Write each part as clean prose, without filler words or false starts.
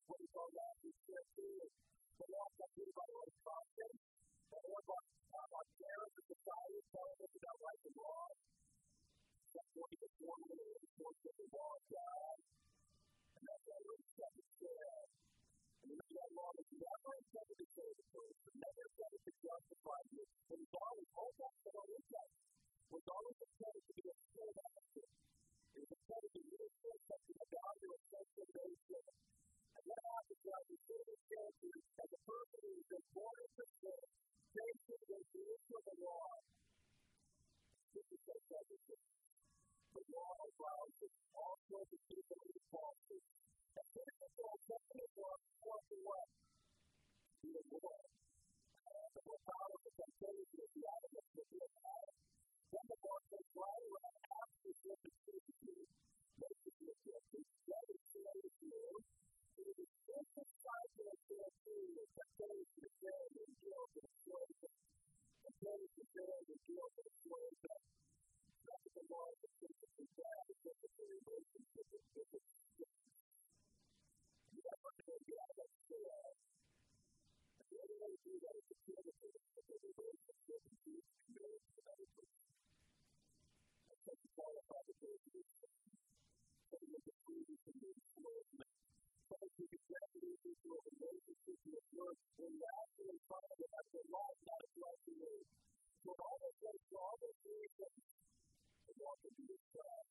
what we call that is but also people by the way function, or by parents or society telling us about right and wrong. That's what we get formally enforced in the law of God. And that's why we're accepted there. And the reason that law is never intended to save the person, never intended to justify you. It was always, all that for our impact, was always intended to be a skilled action. It was intended to reinforce something about your essential nature. And what happens now is circumstances as a person who has been born into sin, facing against the issue of the law. This is so tragic. The law allows all sorts of people to be false. And typical technical law forms the what? The war. The more powerful temptation is the evidence of the attack. Then the more goes right around after the opportunity, basically a temptation, that is created you. It is a simple cycle of temptation, temptation, failure, guilt, and explosion. Temptation, failure, guilt, and explosion. That's what the law is specifically bad. It's just a relationship with different things. You have to go get that fail. And the only way to do that is to kill the person with the relationship and choose to be married to another person. That's what you qualify the person. So you have to prove you can move forward. So if you can get into a relationship with work when you actually find that that's your life, not a life to live. So all those things, all those things, and walk into your trust.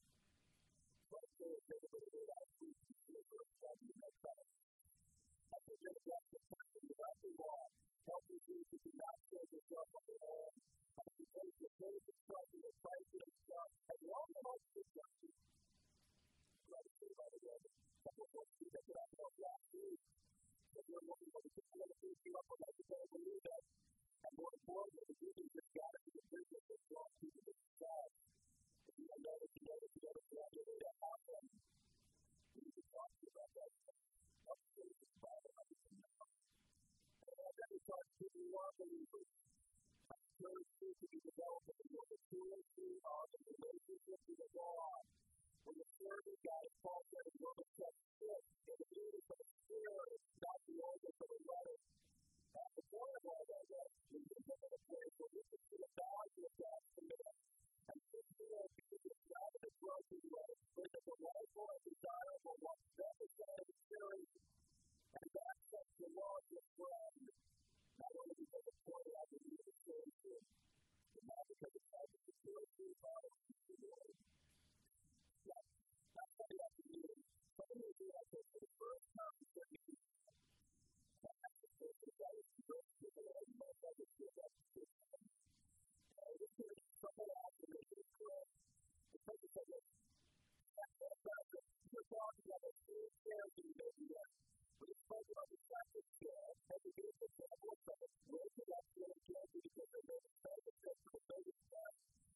But if everybody would actually see the first time you met that, I think that's the person who actually walk, helping you to not save yourself on your own. I think there's the basic trust in the Christ and stuff, and you all know it's good trust. Right, so by the way, that's what we're doing that I know last week. So we're looking for the people that are you up on that you don't believe that. And more importantly, the people just got into the business of strong people to success. If you don't know that you know that you know that you have to do that happen, we need to talk to you about that. That's the basic problem I need to know. And then we start to be more believers. I'm sure it's true to be developed in the maturity of the relationship to the law. When the serving God is called to the Roman text 6, it is for the spirit, not the order for the letter. At the point of all that, we need to have a place where we can see the value of that command. And this will be the ground of the broken way, where the delightful and desirable one representative experience and access to law to a friend, not only because of point out the need of solution, but not because of type of security, but the Lord. Yes, that's what we have to do. Some of you do that for the first time in 30 years. And that's the first thing that is first to the Lord, and most of it is that system. And this is something that has to make it correct. Because it's like this. That's what you're talking about, it's very fair to you, maybe, yes. But it's like about the fact that and the good example of that, where's the left hand again, because they made a private step to the biggest step.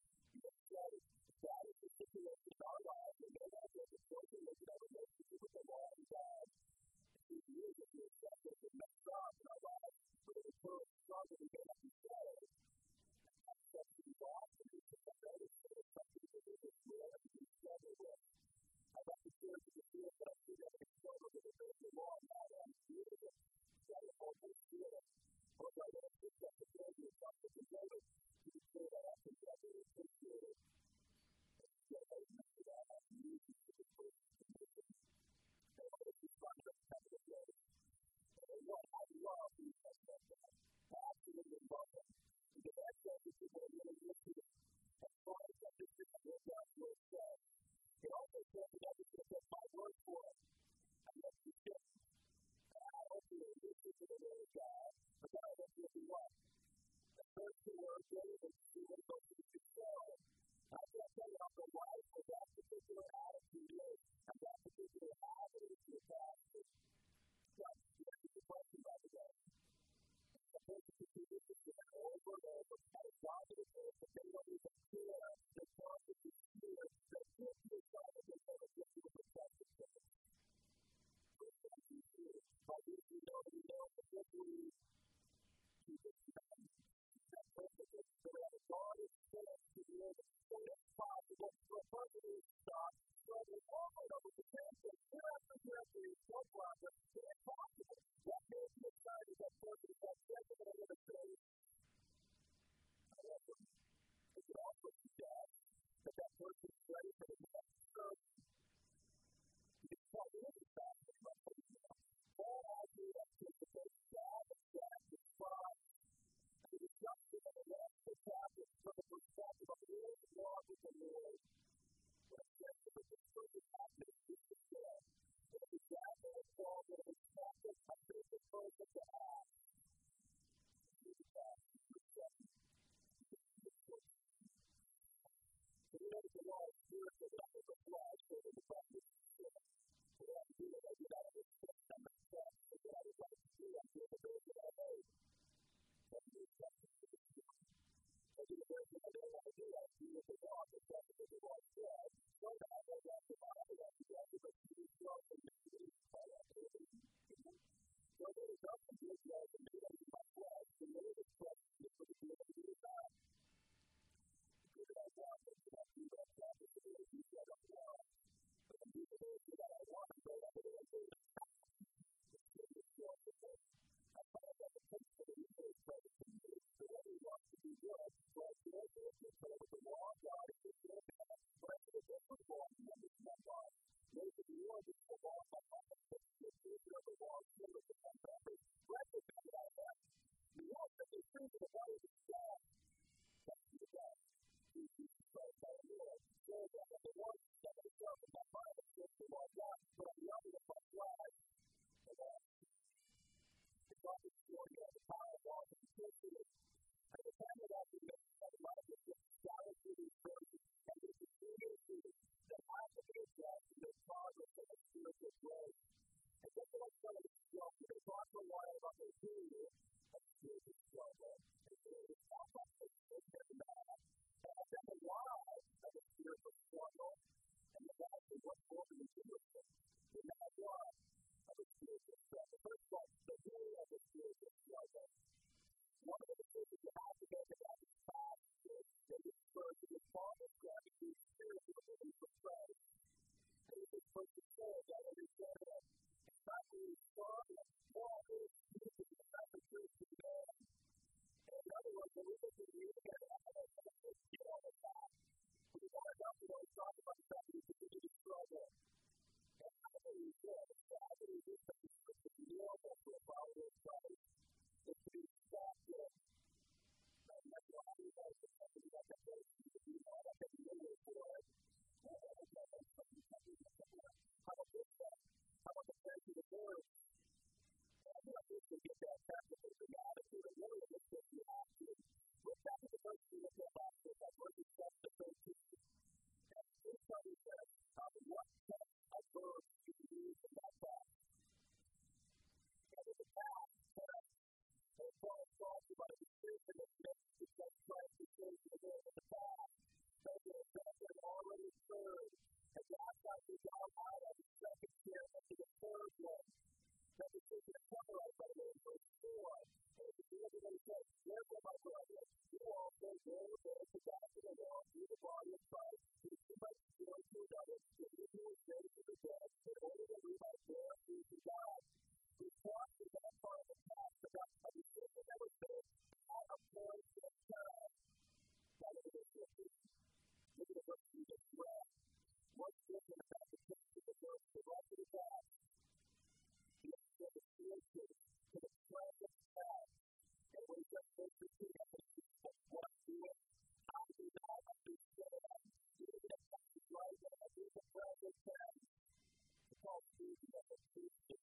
That is the situation in our lives, and they have to approach it with that relationship with the law of God. If we use it to accept it and mess up in our lives, but if it's for a struggle, we may have to say, that's what we want to do, because that is something that we just really do struggle with. I'd like to share with you that I see that it's struggle with the law of God, and it's beautiful. That is all we feel. Or if I don't accept the failure of something to go with, you can say that I can get it, it's good. So I remember that I used it to the first condition. So I was just trying to have it away. And what I love is that I absolutely love it. Because I said that people are really into it. As far as I just didn't work out for itself. It also said that I was going to put my word for it. I guess you should. I hope you are listening to the word of God. But then I hope you'll be what? The first two words there is to do what you should show. I can't tell you how the life of that particular attitude is, and that particular habit is your pastor. That's the question, by the way. The person who do this again over and over, and it's not that it's over, but they don't even care. They're constantly here. They're just your son, and they're going to get you a protective thing. First thing you do, by this you know, that this will keep it done. That's perfect. So that God is willing to do it. So it's possible for a person who is struggling over and over to cancel. Year after year after year, no progress. for the next church. It's called any factor, but all idea of the God of death is Christ. And the destruction of the rest of the chapter from the perspective of the Lord is walk with the Lord. What it says is that the church is happening to the dead. It is exactly as Paul would have expected a basic person to have. So we know that the law is spiritual, but it's a flesh, so it's a practice. So we have to do it as we have to accept some respect. So what I would like to do, I'm going to do it that way. That's the exception to the truth. So the first thing I don't want to do is do with the law, the second thing the law says, so that I know that the Bible has to get to the truth, love, and mystery, all that it is. So there is nothing good love and me in my flesh, the Lord is present, it's for the good of the God. The good of God, and you have to do that, that's the good of you said of God. But the good of you that I want to go up to the Lord. It's good of God, I find that the principle of the Lord is present to me, so that he wants to do good, but the Lord is present with the law of God, it's the good of God, but it's the different law, and it's not God. There's the Lord, it's the law of God, it's the good of the law, it's the good of God. Blessed be God, the Lord that is true to the body of God, that's the God. Jesus Christ, our Lord, so that the Lord set himself in my mind, it's the law of God, but I'm loving it by God. And the God is story of the power of God, and the history of at the time of that, we make a lot of different challenges and verses, and there's a few issues that have to be addressed in the progress of a spiritual growth. And that's what I'm trying to do. We're talking a while about the period of spiritual struggle, and it's not like it's very bad. And I've done a lot of a spiritual struggle, and it's actually what's more than a spiritual. It's not a lot of a spiritual struggle. First of all, the period of a spiritual struggle. One of the things you have to get about this past is that this person is always going to be spiritual and for Christ. And this person says that every day that it's not really strong and small, it's using the type of truth to man. And in other words, when we look at the internet, I don't know if it's get all the time. We want to talk about the fact that we continue to struggle. And I believe this, I believe this is normal for a follower of Christ. It's to be accepted. And that's why we know that something like that goes to the law, that they know it for it. How about this stuff? How about the friends of the Lord? And I think we get that practical from the attitude of really what you have to. Look back at the verse we looked at last week, that verse 7 to 13. And this time he says, what text of verbs do you use in that text? And in the past, and Paul talks about the description of this because Christ is saying to the Lord in the past, that the effect has already occurred. And that's why we got out of the second chair into the third one. That the church is summarized by the way in verse 4. And the Lord says, therefore, my brethren, you also go to God to the law through the body of Christ, who you might join to another, that you will say to the dead, in order that we might bear fruit to God. We talked in that part of the past about a decision that was made at a point in time. That is the decision. Look at the verse we just read. What's different about the text of the verse? The rest of the past. The association to the present past. And we just go to see that what do it? How do I understand? Even if that's right now, in the present tense. It's all speaking of the future.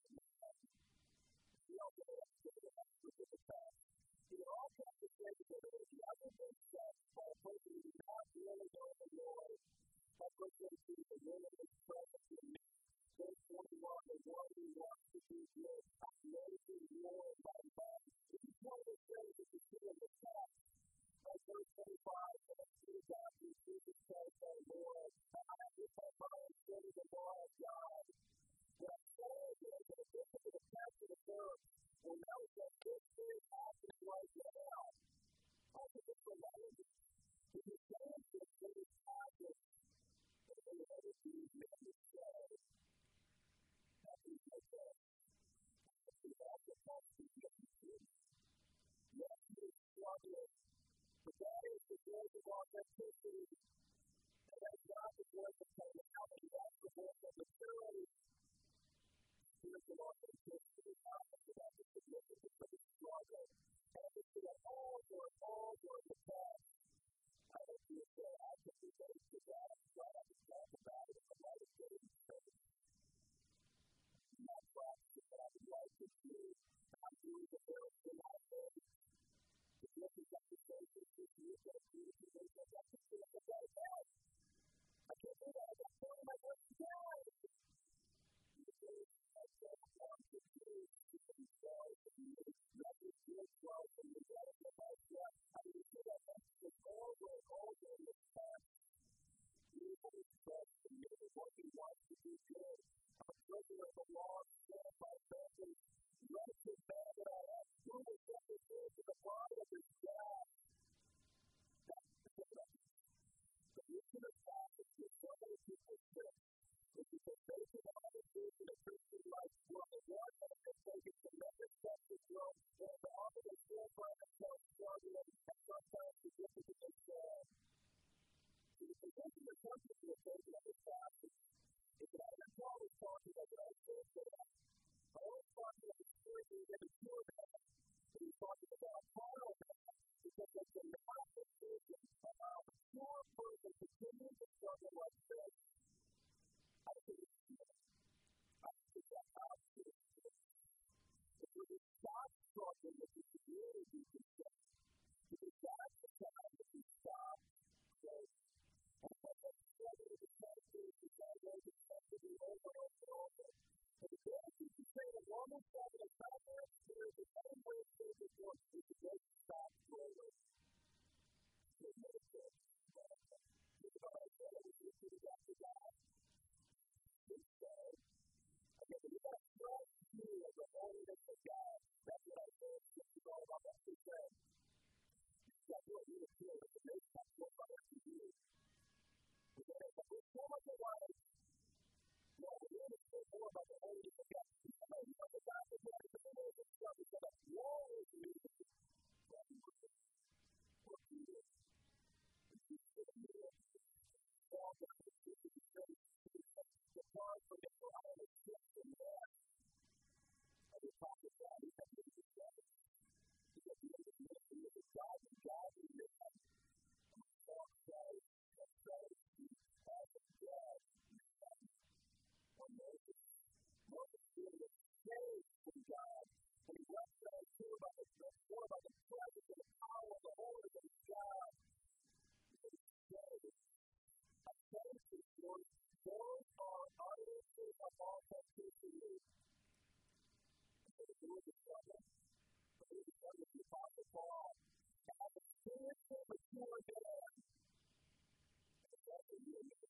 We also have to say that with the past. We all have to say that there is nothing that says by a person who does not really know the Lord. That person who is really present in me. Verse 41, the one who wants to be good, I'm raising Lord by God. This is one of the things that you see in the text. Like verse 25, and see God, who Jesus Christ our Lord. I with my mind study the law of God. What I'm saying is that if this is the text of the verse, we know that this is happening right now. I think it's the language. If you change this, it is happening. And then the other things that you say, that is my God. It's also possible to get you. Yes, you're struggling. But that is the voice of authenticity. And that God is the voice of forth of maturity, spiritual authenticity, about the significance of the struggle, and to see it all during the past. I hope you say, I can relate to that. I'm glad I can talk about it in the light of getting faith. My practice that I would like to do, I'm doing the very thing I say. The different applications with you, that you can make that application of that out. I can't do that. I got to my work today. You say, I don't want to do something else. Let me do something. You got to get my stuff. I mean, you see that emphasis over and over in the past. You will trust in me. What you want to do good. I'm a prisoner of the law. Stand by family. Wretched man that I have. Who will get this into the body of his God? That's the difference. The mission of God is to show the people sin. Which is the basic of the truth in a Christian life. Where the Lord has been taking tremendous steps to grow, and to offer the full brand of self-struggling, and sometimes significantly fail. So the position of country to a person of this passage is that I'm always talking about what I said today. I always talking about the spiritual and the pure man. And he's talking about carnal man, because there's a massive vision of how a pure person continues to struggle like this. I think it's good. I think that's how it's good. If we can stop struggling with this really deep success, because that's the time that we stop growing. And what that struggle with the country is that way to to be over and over. And the benefit you say that Romans 7 is not their experience, the same way it's been before, is to just stop growing. So meditate. Think about it. What do you do after that? Just say, okay, you got to trust you as the holiness of God. That's what I said. This is all about what you say. That's what you feel. It's amazing how much about what you do. There's so much alive. No, we need to say more about the holiness of God. You know the God is going to be able to start to set up walls in you. What do you do? What do you do? If you sit here, all the things that you say, the cause for the problem is just in there. I just talked to God. He said, "This is God." He said, "This is God. This is God. This is God. This is God." I'm going to talk about it. Let's say, as a God, or Moses. Moses was saved from God. And he recognized more about the presence and the power of the holiness of God. He was saved. I say to you, those are utterances of authenticity. So the Lord is coming. The Lord is coming to the Apostle Paul. As a spiritual mature man. And that's a new man.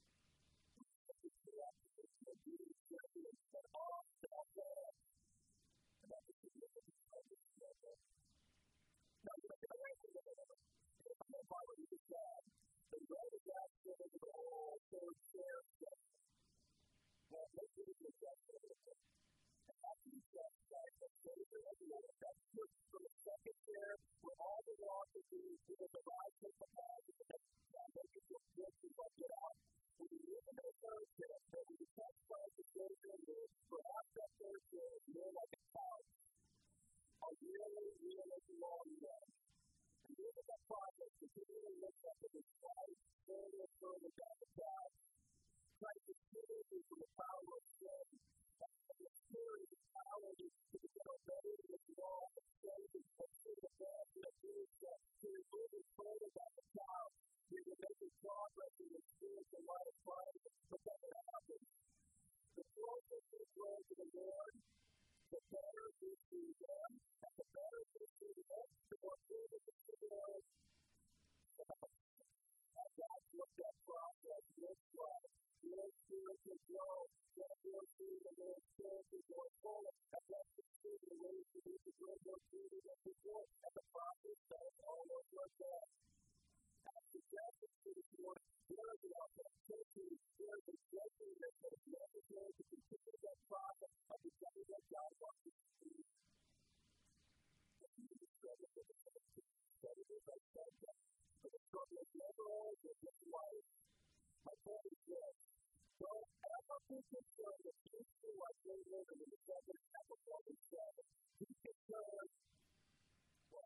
And all self-love. And that's the significance of this level. Now, you're going to get away from it. If I'm going to follow you to God, the road is actually into the whole third chair section. Well, let's do this section. And after you start the Savior of the Lord, that's just from the second chair, where all the walk is with the rise of the past, and that makes it just good to work it out. When you live in the third chair, when you touch Christ the Savior, perhaps that third chair is more like a couch. A really, really long run. And look at that process, continually look up at the Christ, further and further down the path. Christ is purity from the power of sin. And the purity is power to get obeyed with law and faith and pushing the best and abuse that to remove his further down the path. He will make his progress in the spiritual life. He took care of the future like they live in the desert at the Holy Spirit. He took care of what?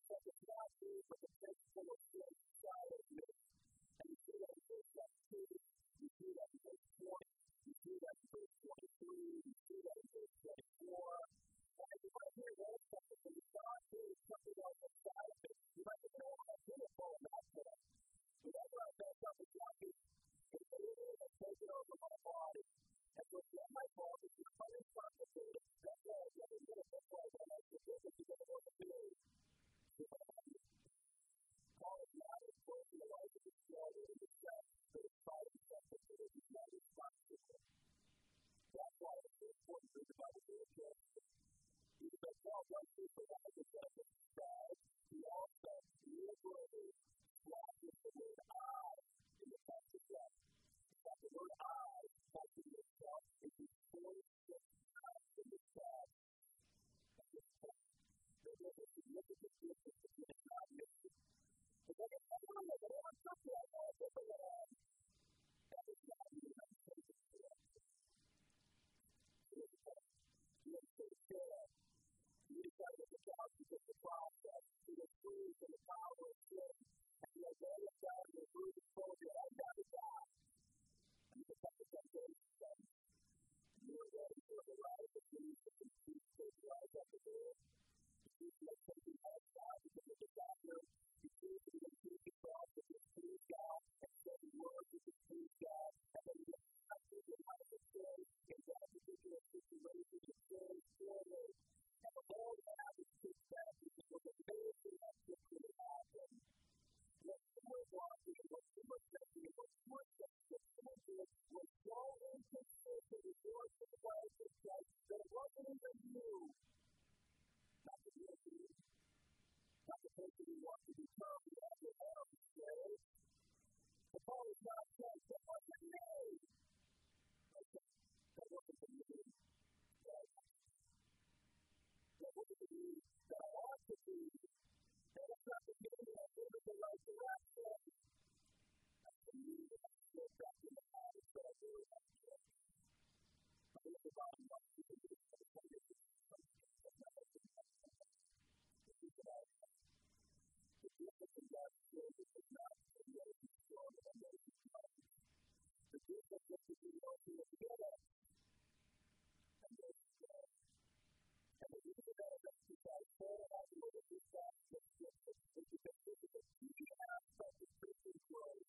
like a statue with a face full of great silentness. And you see that in verse 2, you see that in verse 20, you see that in verse 23, you see that in verse 24. And if you want to hear those something from God, is something else inside of it. You might say, oh, I'm beautiful in that point. Whenever I felt something happy, it's a little bit taken over my body. And so what my fault is you're coming from the food. That's why I never knew it before when I was the business to get over the food. Paul is not as close to the life of his brother in the church, but it's fighting something that is not responsible. That's why it's so important to the Bible to address it. Because Paul wants to provide the second side, he also liberally flashes the word I in the text of God. That the word I, touching yourself, is the voice of God in the text. At this point, there is a significant difference between God and you. But then it's not really like, oh, I'm something like that, but that is not the United States of correct. Here's the point. You have to take care. You decide that the God is the process to the truth and the power of sin. And you obey of God and the truth is told you, I'm not a God. And you become the temptation. You are ready for the life of Jesus and Jesus takes life at the door. Jesus is taking life out because of the doctor. You choose to be a Jesus cross with his true God and say the word with his true God. And then you have to get life of sin in that particular situation and carry forward. And the Lord has his success because of the amazing activity that happened. What you were watching and what you were thinking and what you were thinking was so inconsistent with your surprise of Christ that it wasn't even you. Not the real you. Not the person you want to become. You have to have to say. The Paul is not saying, that wasn't me. Okay. That wasn't the me. That wasn't the me that I ought to be. That was not the me that I gave it the right direction. That's the me that I still back in the habits that I really have to do. I think the bottom line is that it's the kind of thing that's not as important. It's about the difference in God's children is not the American strong and American strong. The difference is that you don't do it together. And there's strong. And the reason that I don't see that full out of what is that is because this is a key aspect of Christian growth.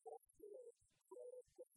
to